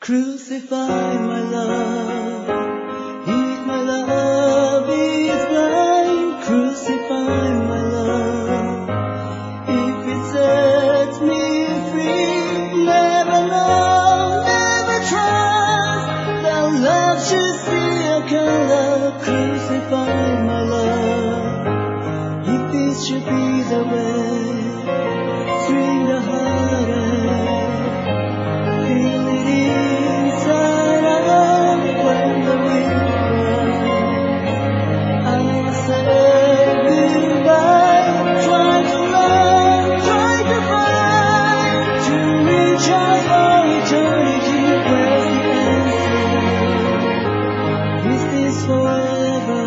Crucify my love, if my love is blind. Crucify my love, if it sets me free. Never know, never trust that love should see a color. Crucify my love, if this should be the way. Swing the heartache, feel it inside out when the wind blows. I'll say goodbye, try to love, try to find, to reach out for eternity. Where's the answer? Is this forever?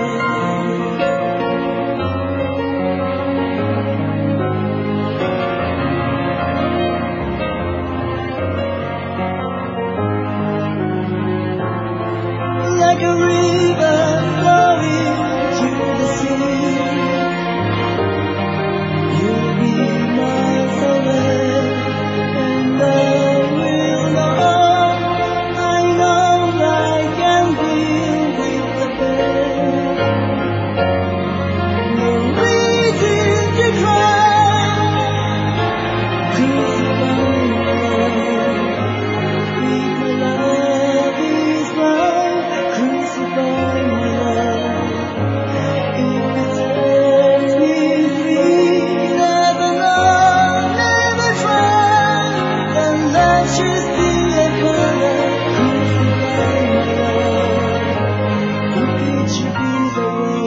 Like a river flowing to the sea, you'll be miles away, and I will know. I know I can deal with the pain. No reason to cry. Crucify my love, if my love is blind. Crucify my love, if it sets me free. Never know, never try, and love should be a color. Crucify my love, if it should be the way.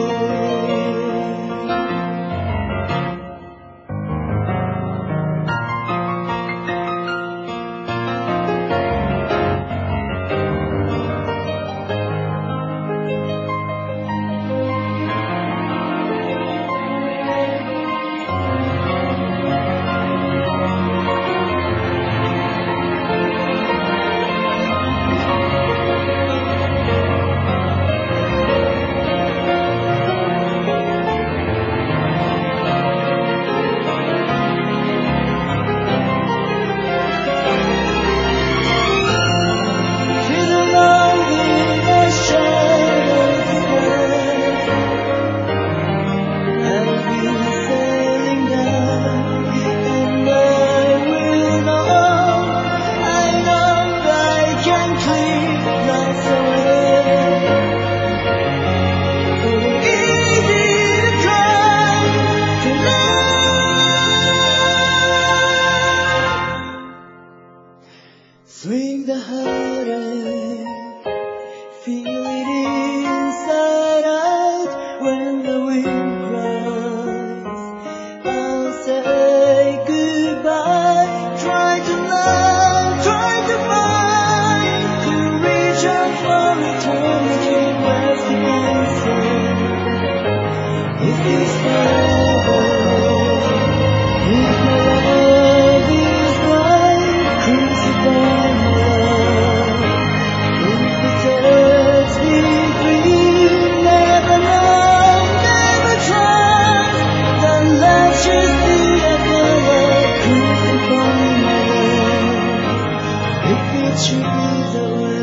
Swing the heartache, feel it inside out when the wind cries. I'll say goodbye, try to love, try to find, to reach out for eternity. Where's the answer? Is this forever? If my love is blind, crucify. It should be the way.